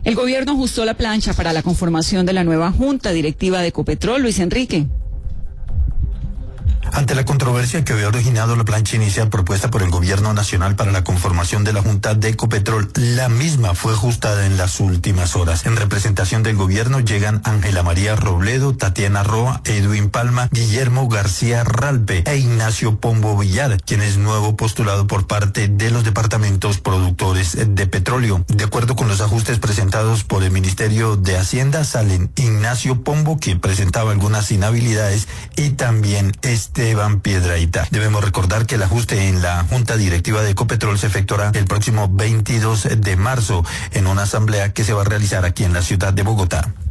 El gobierno ajustó la plancha para la conformación de la nueva junta directiva de Ecopetrol. Luis Enrique. Ante la controversia que había originado la plancha inicial propuesta por el gobierno nacional para la conformación de la Junta de Ecopetrol, la misma fue ajustada en las últimas horas. En representación del gobierno llegan Ángela María Robledo, Tatiana Roa, Edwin Palma, Guillermo García Ralpe e Ignacio Pombo Villar, quien es nuevo postulado por parte de los departamentos productores de petróleo. De acuerdo con los ajustes presentados por el Ministerio de Hacienda, salen Ignacio Pombo, que presentaba algunas inhabilidades, y también Esteban Piedrahita. Debemos recordar que el ajuste en la Junta Directiva de Ecopetrol se efectuará el próximo 22 de marzo en una asamblea que se va a realizar aquí en la ciudad de Bogotá.